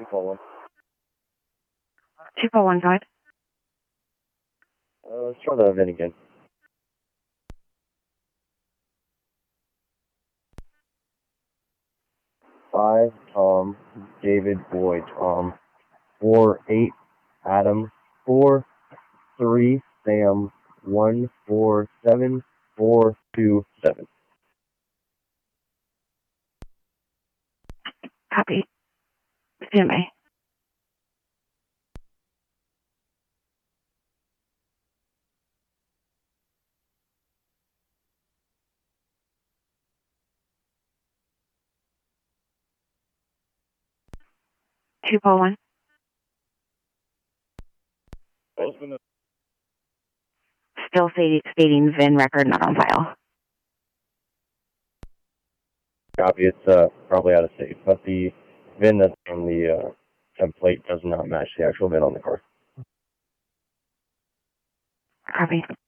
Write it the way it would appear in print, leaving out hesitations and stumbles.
241. 241, go ahead. Let's try the VIN again. 5 Tom, David Boy Tom, 4-8 Adam, 4-3 Sam, 1-4-7-4-2-7. Copy. Stand by. Two four one. Still stating VIN record not on file. Copy. It's probably out of state, but the VIN that's on the template does not match the actual VIN on the car. Copy.